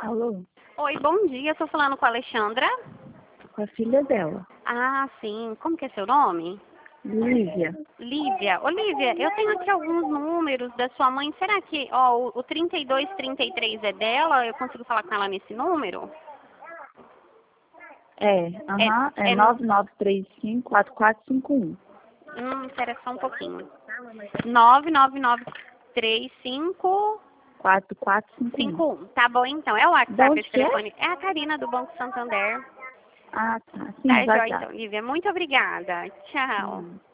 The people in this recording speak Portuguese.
Alô? Oi, bom dia. Estou falando com a Alexandra. Com a filha dela, Ah, sim. Como que é seu nome? Lívia. Lívia. Ô, Lívia, eu tenho aqui alguns números da sua mãe. Será que, ó, o 3233 é dela? Eu consigo falar com ela nesse número? É No... 9935-4451. Espera só um pouquinho. 99935 4451. 51. Tá bom, então. É o De WhatsApp, onde esse que é? telefone. É a Karina do Banco Santander. Ah, tá. Sim, Tá, vai joia, dar. então, Lívia. Muito obrigada. Tchau.